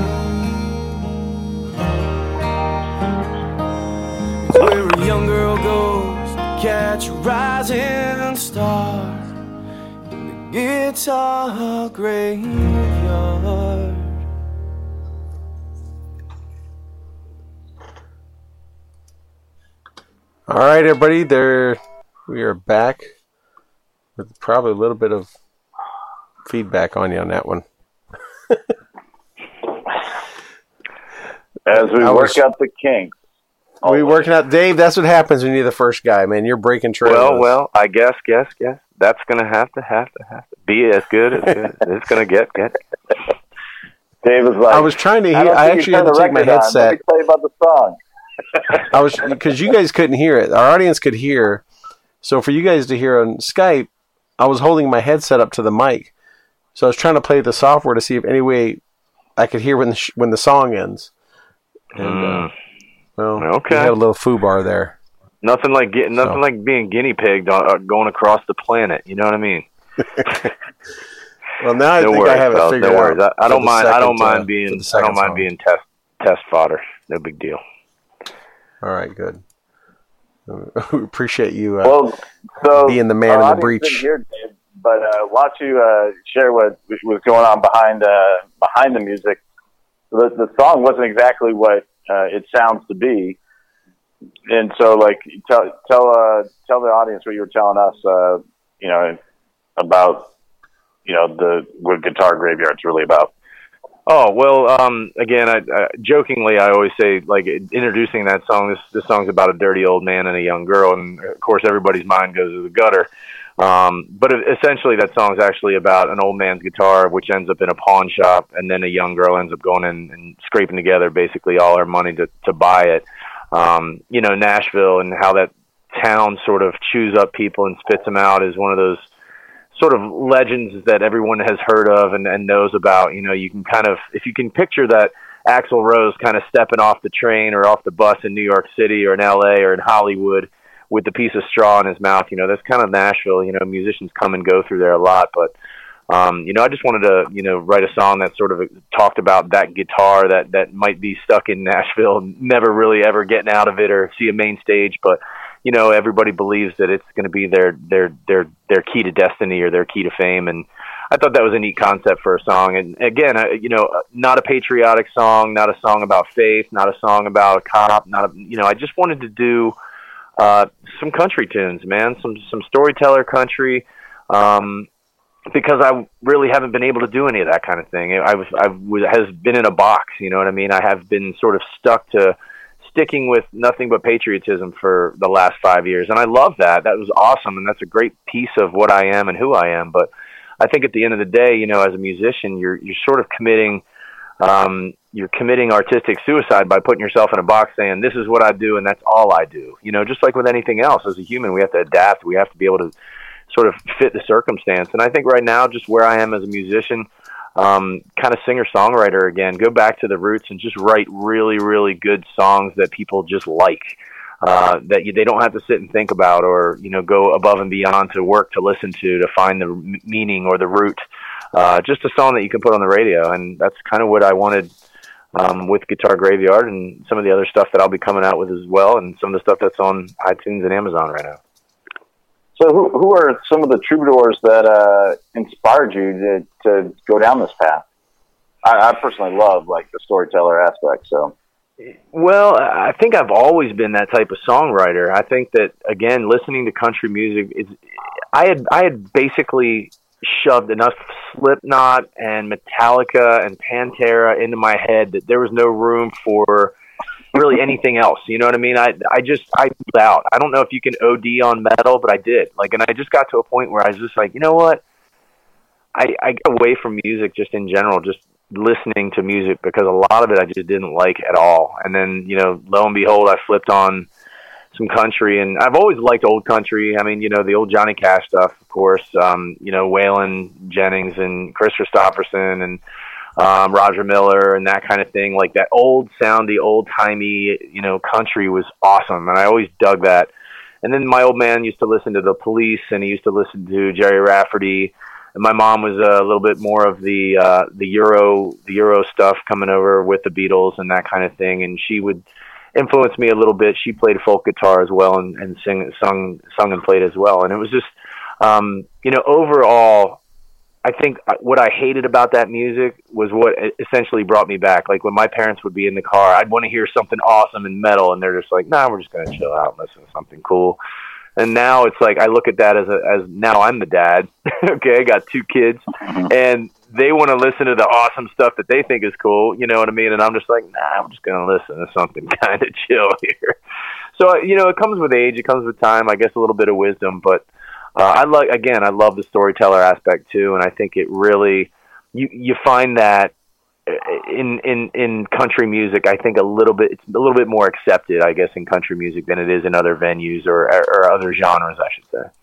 It's where a young girl goes to catch a rising star in the guitar graveyard. All right, everybody, there we are back with probably a little bit of feedback on you on that one. As we I work was- out the kinks. We working out, Dave. That's what happens when you're the first guy, man. You're breaking trails. Well, well, I guess, guess, guess. That's gonna have to, have to, have to be as good as good. It's gonna get, get. Dave was like, I was trying to hear. don't I think actually you had to turned the take my record on. headset. Let me tell you about the song. I was because you guys couldn't hear it. Our audience could hear. So for you guys to hear on Skype, I was holding my headset up to the mic. So I was trying to play the software to see if any way I could hear when the sh- when the song ends. And, Mm. uh, well, Okay. we had a little foobar there. Nothing like get, nothing So. like being guinea pigged uh, going across the planet. You know what I mean? Well, now I No think worries, I have it fellas, figured no worries. out. I, I for don't the mind. I don't second, uh, mind for being. the I second don't mind song. being test test fodder. No big deal. All right, good. We appreciate you uh, well, so being the man our in the audience breach. didn't hear, Dave, but uh, why don't you uh, share what was going on behind uh, behind the music? The, the song wasn't exactly what uh, it sounds to be, and so like tell tell uh, tell the audience what you were telling us, uh, you know, about you know the what Guitar Graveyard's really about. Oh, well, um, again, I, I, jokingly, I always say, like, introducing that song, this, this song's about a dirty old man and a young girl, and, of course, everybody's mind goes to the gutter. Um, but essentially, that song's actually about an old man's guitar, which ends up in a pawn shop, and then a young girl ends up going in and scraping together basically all her money to, to buy it. Um, you know, Nashville and how that town sort of chews up people and spits them out is one of those sort of legends that everyone has heard of and, and knows about. You know, you can kind of, if you can picture that Axl Rose kind of stepping off the train or off the bus in New York City or in L A or in Hollywood with the piece of straw in his mouth, you know, that's kind of Nashville. You know, musicians come and go through there a lot, but, um, you know, I just wanted to, you know, write a song that sort of talked about that guitar that, that might be stuck in Nashville, never really ever getting out of it or see a main stage, but you know, everybody believes that it's going to be their, their, their, their key to destiny or their key to fame. And I thought that was a neat concept for a song. And again, I, you know, not a patriotic song, not a song about faith, not a song about a cop, not a, you know, I just wanted to do, uh, some country tunes, man, some, some storyteller country. Um, because I really haven't been able to do any of that kind of thing. I was, I was, has been in a box, you know what I mean? I have been sort of stuck to sticking with nothing but patriotism for the last five years. And I love that. That was awesome. And that's a great piece of what I am and who I am. But I think at the end of the day, you know, as a musician, you're, you're sort of committing, um, you're committing artistic suicide by putting yourself in a box saying, this is what I do. And that's all I do. You know, just like with anything else as a human, we have to adapt. We have to be able to sort of fit the circumstance. And I think right now, just where I am as a musician, Um, kind of singer-songwriter again, go back to the roots and just write really, really good songs that people just like, uh, that you, they don't have to sit and think about or, you know, go above and beyond to work to listen to, to find the m- meaning or the root. Uh, just a song that you can put on the radio. And that's kind of what I wanted um, with Guitar Graveyard and some of the other stuff that I'll be coming out with as well, and some of the stuff that's on iTunes and Amazon right now. So who, who are some of the troubadours that uh, inspired you to, to go down this path? I, I personally love like the storyteller aspect. So, well, I think I've always been that type of songwriter. I think that again, listening to country music is, I had I had basically shoved enough Slipknot and Metallica and Pantera into my head that there was no room for really anything else. You know what I mean? I, I just, I moved out. I don't know if you can O D on metal, but I did. Like, and I just got to a point where I was just like, you know what? I, I got away from music just in general, just listening to music because a lot of it I just didn't like at all. And then, you know, lo and behold, I flipped on some country, and I've always liked old country. I mean, you know, the old Johnny Cash stuff, of course, um, you know, Waylon Jennings and Chris Christopherson and, Um, Roger Miller and that kind of thing. Like that old soundy, old timey, you know, country was awesome. And I always dug that. And then my old man used to listen to the Police, and he used to listen to Jerry Rafferty. And my mom was a little bit more of the, uh, the Euro, the Euro stuff coming over with the Beatles and that kind of thing. And she would influence me a little bit. She played folk guitar as well and, and sing, sung, sung and played as well. And it was just, um, you know, overall, I think what I hated about that music was what essentially brought me back. Like when my parents would be in the car, I'd want to hear something awesome and metal, and they're just like, nah, we're just going to chill out and listen to something cool. And now it's like I look at that as a, as now I'm the dad. Okay, I got two kids, and they want to listen to the awesome stuff that they think is cool. You know what I mean? And I'm just like, nah, I'm just going to listen to something kind of chill here. So, you know, it comes with age. It comes with time, I guess a little bit of wisdom, but Uh, I like again. I love the storyteller aspect too, and I think it really you you find that in in in country music. I think a little bit it's a little bit more accepted, I guess, in country music than it is in other venues or or other genres, I should say.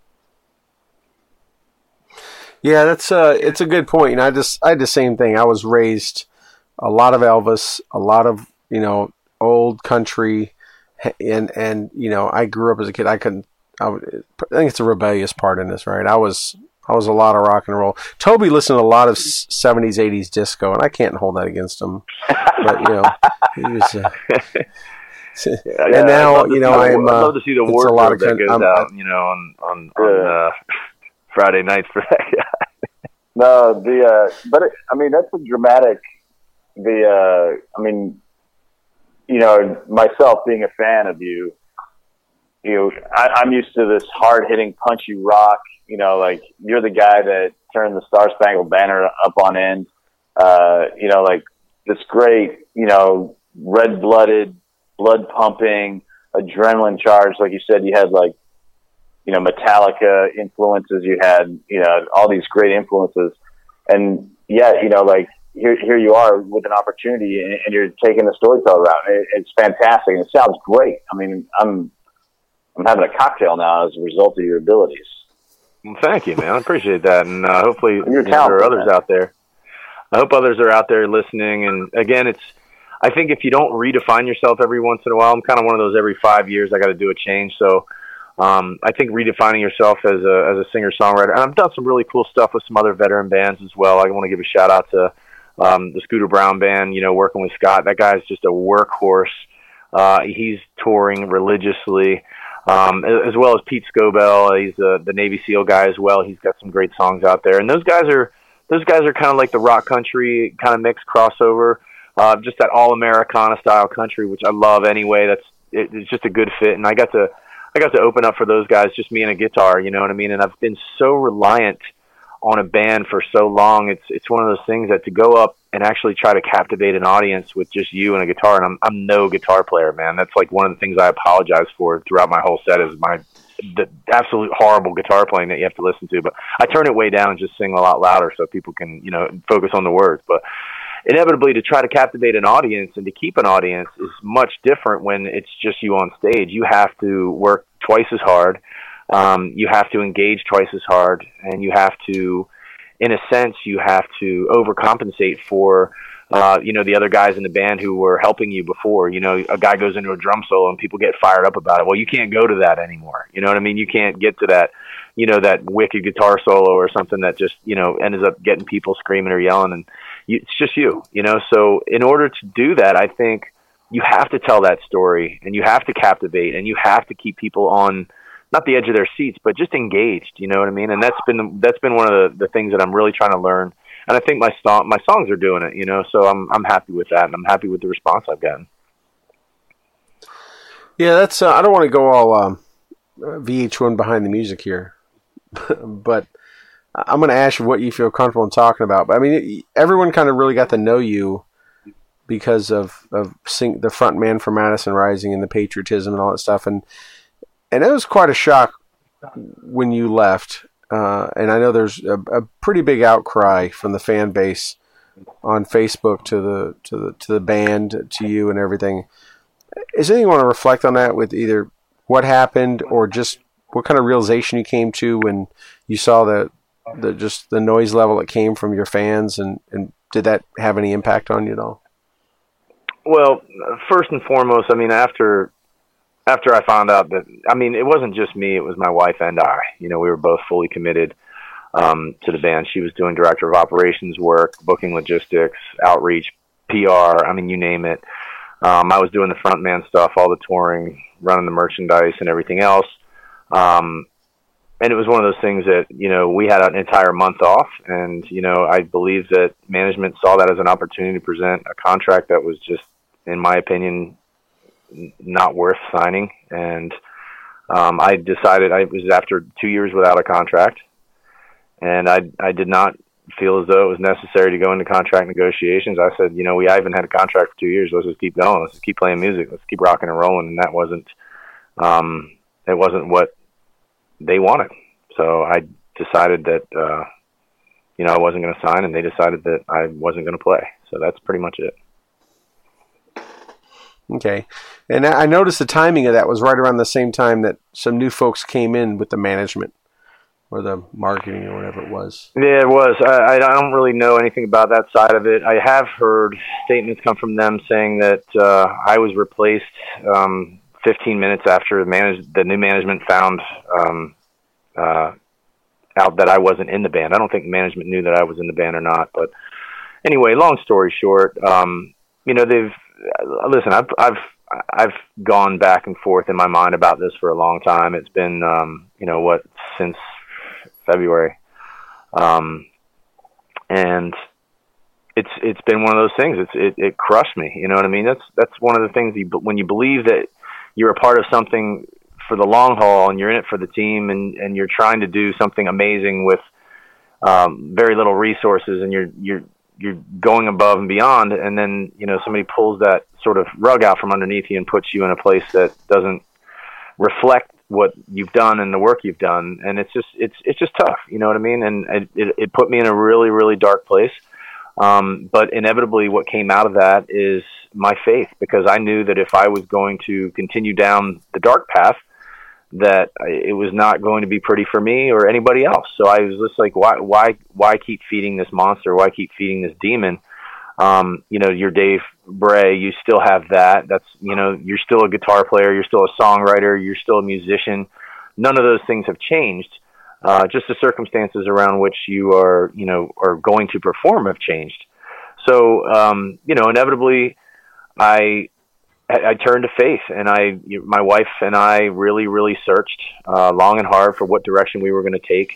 Yeah, that's uh, it's a good point. And I just I had the same thing. I was raised a lot of Elvis, a lot of you know old country, and and you know I grew up as a kid. I couldn't. I, would, I think it's a rebellious part in this, right? I was I was a lot of rock and roll. Toby listened to a lot of seventies, eighties disco, and I can't hold that against him. But you know, he was. Uh, and yeah, now, you you know, I'm. I'd Uh, love to see the it's a lot of wardrobe that con- goes I'm- out, you know, on on, on uh, Friday nights for that guy. No, the uh, but it, I mean that's a dramatic. The uh, I mean, you know, myself being a fan of you, you know, I, I'm used to this hard hitting, punchy rock. You know, like you're the guy that turned the Star Spangled Banner up on end. Uh, you know, like this great, you know, red blooded, blood pumping, adrenaline charge. Like you said, you had like, you know, Metallica influences. You had, you know, all these great influences, and yet, you know, like here, here you are with an opportunity, and, and you're taking the storyteller route. It, it's fantastic, and it sounds great. I mean, I'm, I'm having a cocktail now as a result of your abilities. Well, thank you, man. I appreciate that, and uh, hopefully You're you know, talented, there are others man. out there. I hope others are out there listening. And again, it's. I think if you don't redefine yourself every once in a while, I'm kind of one of those every five years I got to do a change. So um, I think redefining yourself as a as a singer songwriter. And I've done some really cool stuff with some other veteran bands as well. I want to give a shout out to um, the Scooter Brown Band. You know, working with Scott. That guy's just a workhorse. Uh, he's touring religiously. Um, as well as Pete Scobell. He's uh, the Navy SEAL guy as well. He's got some great songs out there. And those guys are those guys are kind of like the rock country kind of mixed crossover, uh, just that all Americana style country, which I love anyway. That's it, it's just a good fit. And I got to I got to open up for those guys, just me and a guitar. You know what I mean? And I've been so reliant on a band for so long. It's it's one of those things that to go up and actually try to captivate an audience with just you and a guitar, and I'm I'm no guitar player, man. That's like one of the things I apologize for throughout my whole set is my the absolute horrible guitar playing that you have to listen to. But I turn it way down and just sing a lot louder so people can, you know, focus on the words. But inevitably to try to captivate an audience and to keep an audience is much different when it's just you on stage. You have to work twice as hard. Um, you have to engage twice as hard, and you have to, in a sense, you have to overcompensate for, uh, you know, the other guys in the band who were helping you before. You know, a guy goes into a drum solo and people get fired up about it. Well, you can't go to that anymore. You know what I mean? You can't get to that, you know, that wicked guitar solo or something that just, you know, ends up getting people screaming or yelling, and you, it's just you, you know? So in order to do that, I think you have to tell that story, and you have to captivate, and you have to keep people on, not the edge of their seats, but just engaged, you know what I mean? And that's been that's been one of the, the things that I'm really trying to learn. And I think my song my songs are doing it, you know. So I'm I'm happy with that, and I'm happy with the response I've gotten. Yeah, that's. Uh, I don't want to go all um, V H one behind the music here, but I'm going to ask you what you feel comfortable in talking about. But I mean, everyone kind of really got to know you because of of sing, the front man for Madison Rising and the patriotism and all that stuff, and. And it was quite a shock when you left. Uh, and I know there's a, a pretty big outcry from the fan base on Facebook to the to the to the band, to you, and everything. Is there anything you want to reflect on that with either what happened or just what kind of realization you came to when you saw the the just the noise level that came from your fans, and, and did that have any impact on you at all? Well, first and foremost, I mean, after. After I found out that, I mean, it wasn't just me, it was my wife and I. You know, we were both fully committed um, to the band. She was doing director of operations work, booking logistics, outreach, P R, I mean, you name it. Um, I was doing the front man stuff, all the touring, running the merchandise and everything else. Um, and it was one of those things that, you know, we had an entire month off. And, you know, I believe that management saw that as an opportunity to present a contract that was just, in my opinion, not worth signing. And um, I decided, I was after two years without a contract, and I I did not feel as though it was necessary to go into contract negotiations. I said, you know, we haven't had a contract for two years. Let's just keep going. Let's just keep playing music. Let's keep rocking and rolling. And that wasn't, um, it wasn't what they wanted. So I decided that, uh, you know, I wasn't going to sign, and they decided that I wasn't going to play. So that's pretty much it. Okay. And I noticed the timing of that was right around the same time that some new folks came in with the management or the marketing or whatever it was. Yeah, it was. I, I don't really know anything about that side of it. I have heard statements come from them saying that uh, I was replaced um, fifteen minutes after the, manage- the new management found um, uh, out that I wasn't in the band. I don't think management knew that I was in the band or not. But anyway, long story short, um, you know, they've, listen, I've, I've, I've gone back and forth in my mind about this for a long time. It's been, um, you know, what, since February. Um, and it's, it's been one of those things. It's, it, it crushed me. You know what I mean? That's, that's one of the things you, when you believe that you're a part of something for the long haul and you're in it for the team and, and you're trying to do something amazing with, um, very little resources, and you're, you're, you're going above and beyond. And then, you know, somebody pulls that sort of rug out from underneath you and puts you in a place that doesn't reflect what you've done and the work you've done. And it's just, it's, it's just tough. You know what I mean? And it, it, it put me in a really, really dark place. Um, but inevitably what came out of that is my faith, because I knew that if I was going to continue down the dark path, that it was not going to be pretty for me or anybody else. So I was just like, why, why, why keep feeding this monster? Why keep feeding this demon? Um, you know, you're Dave Bray, you still have that. That's, you know, you're still a guitar player. You're still a songwriter. You're still a musician. None of those things have changed. Uh, just the circumstances around which you are, you know, are going to perform have changed. So, um, you know, inevitably I, I turned to faith, and I, my wife and I really, really searched uh, long and hard for what direction we were going to take.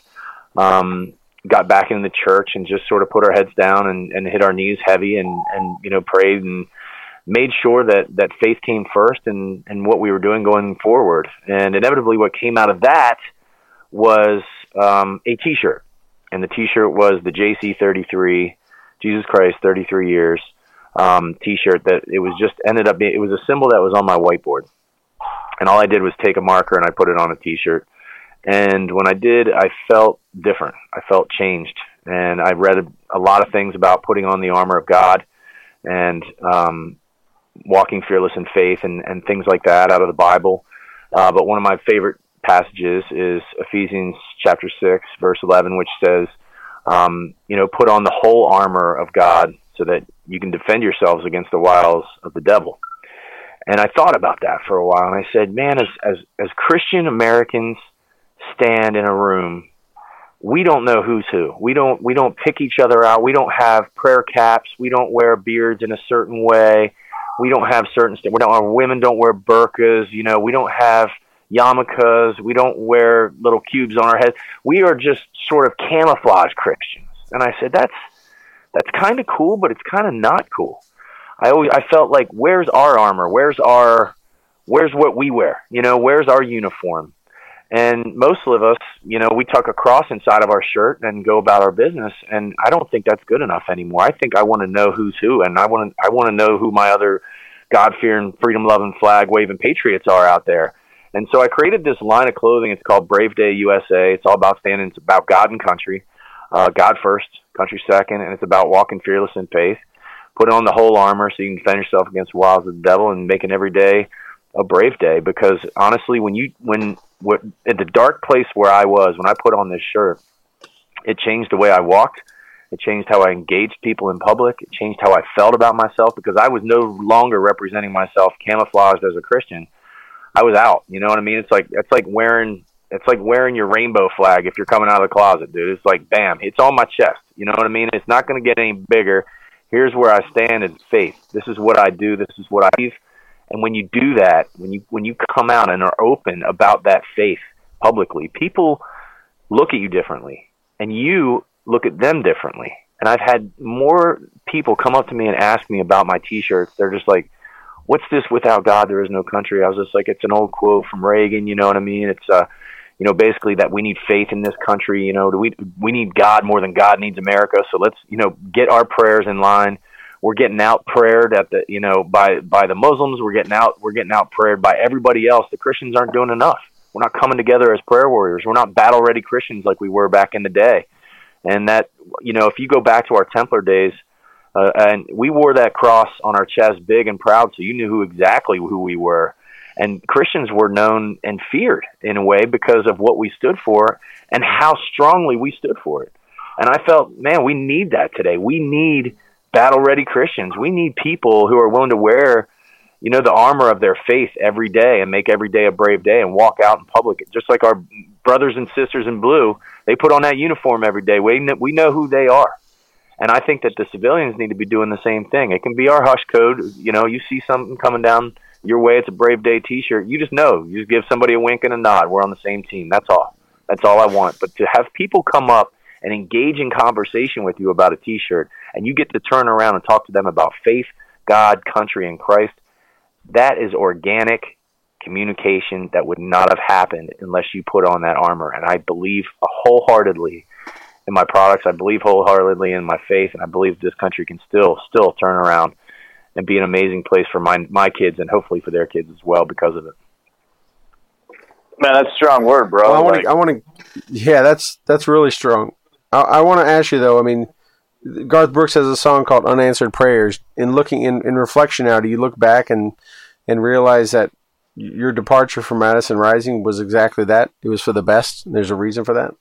Um, got back in the church and just sort of put our heads down and, and hit our knees heavy and, and, you know, prayed and made sure that, that faith came first and, and what we were doing going forward. And inevitably what came out of that was um, a t-shirt. And the t-shirt was the J C thirty-three, Jesus Christ, thirty-three years. Um, t-shirt that it was just ended up being, it was a symbol that was on my whiteboard, and all I did was take a marker and I put it on a t-shirt. And when I did, I felt different. I felt changed. And I read a, a lot of things about putting on the armor of God and, um, walking fearless in faith and, and things like that out of the Bible. Uh, but one of my favorite passages is Ephesians chapter six, verse eleven, which says, um, you know, put on the whole armor of God so that you can defend yourselves against the wiles of the devil. And I thought about that for a while, and I said, man, as, as, as Christian Americans stand in a room, we don't know who's who. We don't, we don't pick each other out. We don't have prayer caps. We don't wear beards in a certain way. We don't have certain, we don't, our women don't wear burqas. You know, we don't have yarmulkes. We don't wear little cubes on our heads. We are just sort of camouflage Christians. And I said, that's, That's kind of cool, but it's kind of not cool. I always, I felt like, where's our armor? Where's our, where's what we wear? You know, where's our uniform? And most of us, you know, we tuck a cross inside of our shirt and go about our business. And I don't think that's good enough anymore. I think I want to know who's who, and I want to, I want to know who my other God-fearing, freedom-loving, flag-waving patriots are out there. And so I created this line of clothing. It's called Brave Day U S A. It's all about standing. It's about God and country, uh, God first, country second, and it's about walking fearless in faith. Put on the whole armor so you can defend yourself against the wiles of the devil, and making every day a brave day. Because honestly, when you when what, at the dark place where I was, when I put on this shirt, it changed the way I walked. It changed how I engaged people in public. It changed how I felt about myself, because I was no longer representing myself camouflaged as a Christian. I was out. You know what I mean? It's like it's like wearing it's like wearing your rainbow flag if you're coming out of the closet, dude. It's like, bam, it's on my chest. You know what I mean? It's not going to get any bigger. Here's where I stand in faith. This is what I do. This is what I believe. And when you do that, when you when you come out and are open about that faith publicly, people look at you differently, and you look at them differently. And I've had more people come up to me and ask me about my T-shirts. They're just like, what's this, without God there is no country? I was just like, it's an old quote from Reagan, you know what I mean? It's, uh, you know, basically that we need faith in this country. You know, do we, we need God more than God needs America. So let's, you know, get our prayers in line. We're getting out prayed at the, you know, by, by the Muslims. We're getting out, we're getting out prayed by everybody else. The Christians aren't doing enough. We're not coming together as prayer warriors. We're not battle ready Christians like we were back in the day. And that, you know, if you go back to our Templar days, uh, and we wore that cross on our chest big and proud, so you knew who exactly who we were. And Christians were known and feared in a way because of what we stood for and how strongly we stood for it. And I felt, man, we need that today. We need battle-ready Christians. We need people who are willing to wear, you know, the armor of their faith every day and make every day a brave day and walk out in public. Just like our brothers and sisters in blue, they put on that uniform every day. We know, we know who they are. And I think that the civilians need to be doing the same thing. It can be our hush code. You know, you see something coming down your way, it's a Brave Day t-shirt. You just know. You just give somebody a wink and a nod. We're on the same team. That's all. That's all I want. But to have people come up and engage in conversation with you about a t-shirt, and you get to turn around and talk to them about faith, God, country, and Christ, that is organic communication that would not have happened unless you put on that armor. And I believe wholeheartedly in my products. I believe wholeheartedly in my faith, and I believe this country can still still turn around and be an amazing place for my my kids and hopefully for their kids as well because of it. Man, that's a strong word, bro. Well, I want Like- to. I want to. Yeah, that's that's really strong. I, I want to ask you though. I mean, Garth Brooks has a song called "Unanswered Prayers." In looking in, in reflection now, do you look back and and realize that your departure from Madison Rising was exactly that? It was for the best. There's a reason for that.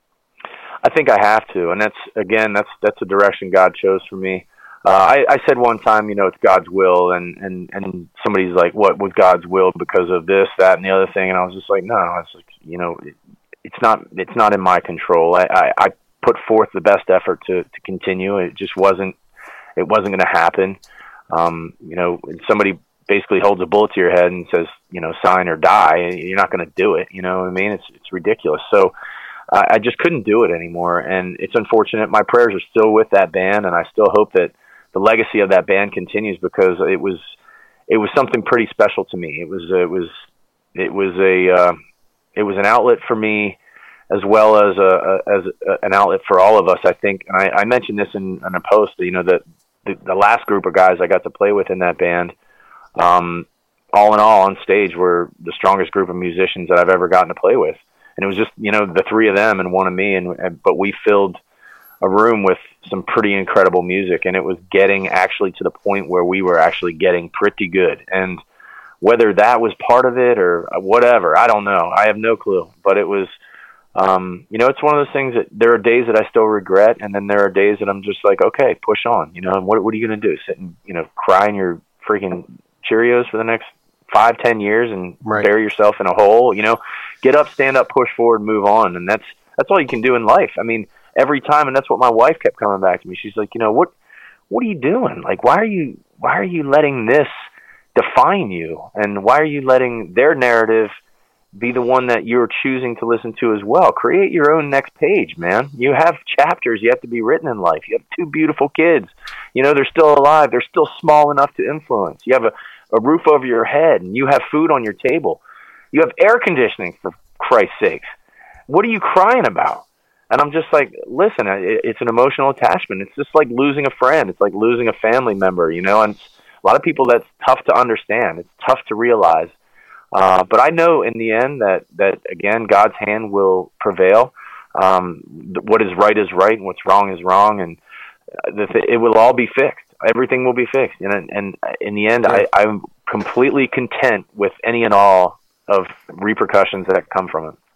I think I have to, and that's again, that's that's a direction God chose for me. Uh, I, I said one time, you know, it's God's will, and, and, and somebody's like, what was God's will because of this, that, and the other thing? And I was just like, no, I was like, you know, it, it's not it's not in my control. I, I, I put forth the best effort to, to continue. It just wasn't it wasn't going to happen. Um, you know, and somebody basically holds a bullet to your head and says, you know, sign or die. You're not going to do it. You know what I mean? It's it's ridiculous. So uh, I just couldn't do it anymore, and it's unfortunate. My prayers are still with that band, and I still hope that the legacy of that band continues because it was it was something pretty special to me. It was it was it was a uh, it was an outlet for me as well as a, a as a, an outlet for all of us. I think, and I, I mentioned this in, in a post. You know, that the, the last group of guys I got to play with in that band, um, all in all, on stage, were the strongest group of musicians that I've ever gotten to play with. And it was just, you know, the three of them and one of me, and, and but we filled a room with some pretty incredible music, and it was getting actually to the point where we were actually getting pretty good. And whether that was part of it or whatever, I don't know. I have no clue. But it was, um, you know, it's one of those things that there are days that I still regret, and then there are days that I'm just like, okay, push on. You know, and what what are you going to do? Sit and, you know, cry in your freaking Cheerios for the next five, ten years and Right. bury yourself in a hole? You know, get up, stand up, push forward, move on. And that's that's all you can do in life. I mean, every time, and that's what my wife kept coming back to me. She's like, you know, what what are you doing? Like, why are you why are you letting this define you? And why are you letting their narrative be the one that you're choosing to listen to as well? Create your own next page, man. You have chapters you have to be written in life. You have two beautiful kids. You know, they're still alive. They're still small enough to influence. You have a, a roof over your head, and you have food on your table. You have air conditioning, for Christ's sakes. What are you crying about? And I'm just like, listen, it's an emotional attachment. It's just like losing a friend. It's like losing a family member, you know, and a lot of people, that's tough to understand. It's tough to realize. Uh, but I know in the end that, that, again, God's hand will prevail. Um, what is right is right, and what's wrong is wrong, and the th- it will all be fixed. Everything will be fixed. And, and in the end, I, I'm completely content with any and all of repercussions that come from it.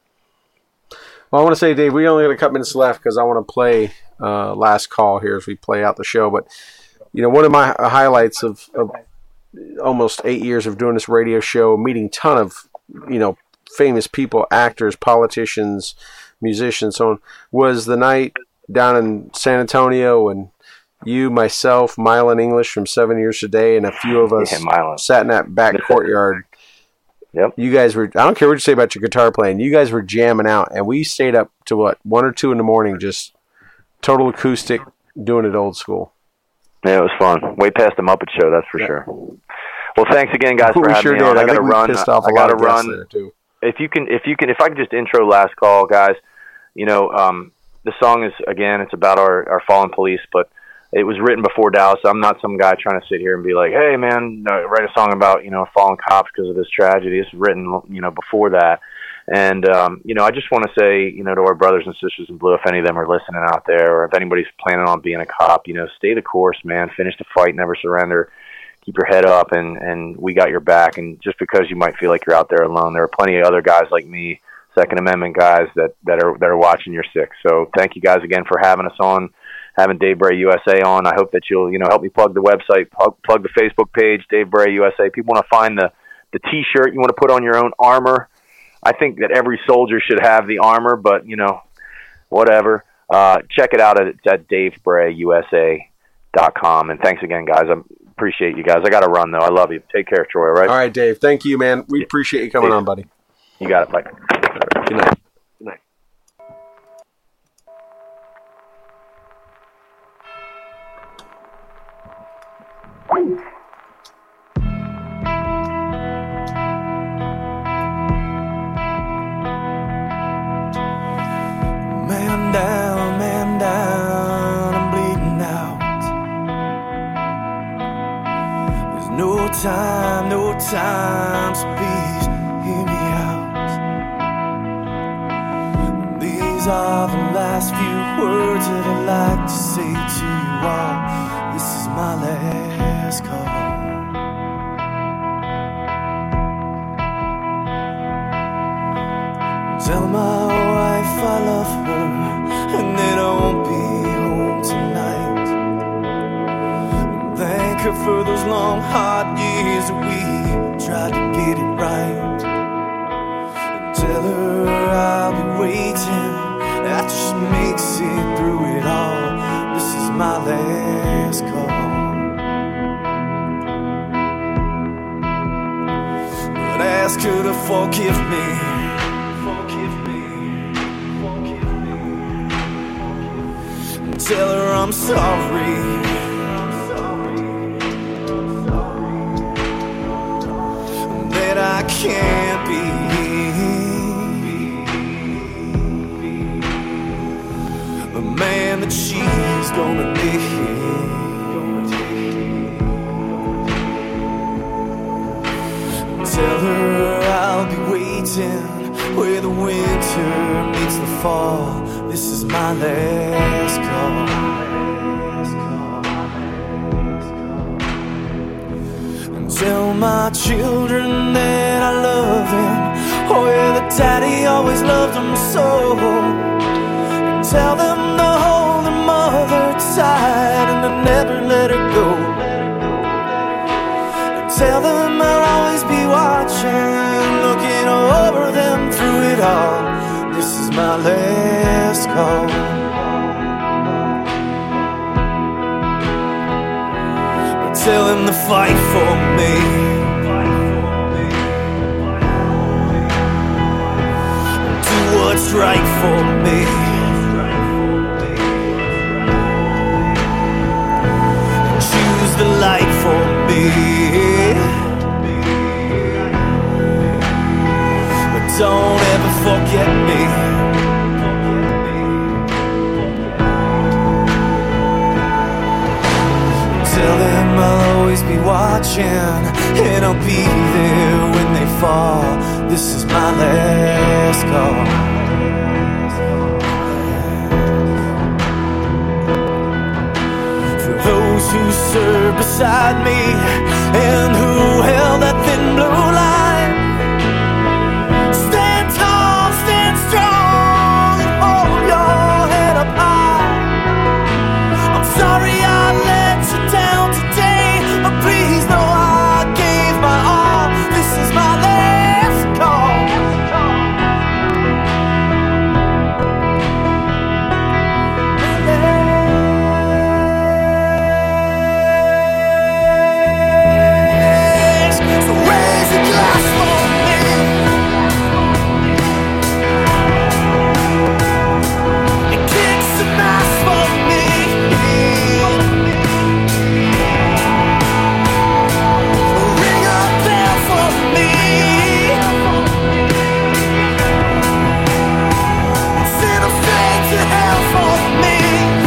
Well, I want to say, Dave, we only got a couple minutes left because I want to play uh, Last Call here as we play out the show. But, you know, one of my highlights of, of almost eight years of doing this radio show, meeting a ton of, you know, famous people, actors, politicians, musicians, so on, was the night down in San Antonio, and you, myself, Mylan English from Seven Years Today, and a few of us Yeah, Mylan. sat in that back courtyard. Yep. You guys were, I don't care what you say about your guitar playing, you guys were jamming out, and we stayed up to what, one or two in the morning, just total acoustic, doing it old school. Yeah, it was fun. Way past the Muppet Show, that's for Yeah. sure. Well, thanks again, guys, for we having sure me did. on. I, I got to think we run. pissed off a I lot got to of guests run. there too. If you can, if you can, if I could just intro Last Call, guys. You know, um, the song is, again, it's about our, our fallen police, but it was written before Dallas. I'm not some guy trying to sit here and be like, hey, man, uh, write a song about, you know, fallen cops because of this tragedy. It's written, you know, before that. And, um, you know, I just want to say, you know, to our brothers and sisters in blue, if any of them are listening out there, or if anybody's planning on being a cop, you know, stay the course, man. Finish the fight, never surrender. Keep your head up, and, and we got your back. And just because you might feel like you're out there alone, there are plenty of other guys like me, Second Amendment guys, that, that are that are watching your six. So thank you guys again for having us on, having Dave Bray U S A on. I hope that you'll, you know, help me plug the website, plug, plug the Facebook page, Dave Bray U S A. People want to find the, the T-shirt. You want to put on your own armor. I think that every soldier should have the armor, but, you know, whatever. Uh, check it out at, at dave bray u s a dot com. And thanks again, guys. I'm appreciate you guys. I got to run, though. I love you. Take care, Troy, all right? All right, Dave. Thank you, man. We appreciate you coming Yeah. on, buddy. You got it. Bye. Good night. Good night. Man down, man down, I'm bleeding out. There's no time, no time, so please hear me out. These are the last few words that I'd like to say to you all. This is my last call. Tell my wife I love her and that I won't be home tonight. Thank her for those long hard years that we tried to get it right. And tell her I'll be waiting after she makes it through it all. This is my last call. But ask her to forgive me. Tell her I'm sorry. That I can't be the man that she's gonna be. Tell her I'll be waiting where the winter meets the fall. This is my last call. And tell my children that I love them. Oh yeah, that daddy always loved them so. And tell them to hold their mother tight and to never let her go. And tell them I'll always be watching, looking over them through it all. This is my last call. But tell him to fight for me. Do what's right for me. Choose the light for me. But don't ever forget me. Tell them I'll always be watching, and I'll be there when they fall. This is my last call. For those who served beside me and who held that thin blue line, stand tall, stand strong, and hold your head up high. I'm sorry I let you down today, but please know I gave my all. This is my last call. So raise a glass for me. And kick some ass for me. Ring a bell for me. Send them straight to hell for me.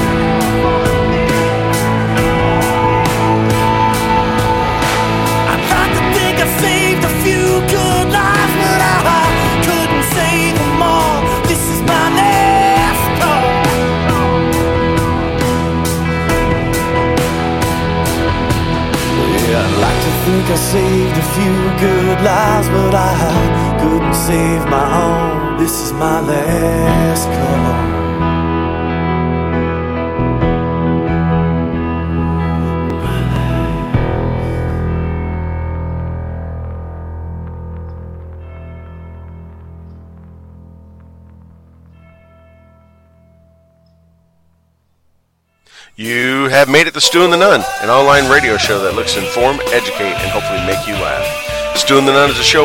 I'd like to think I saved a few good lives, but I couldn't save them all. This is my last call. Yeah, I'd like to think I saved a few good lives, but I couldn't save my own. This is my last call. You have made it to Stu and the Nun, an online radio show that looks to inform, educate, and hopefully make you laugh. Stu and the Nun is a show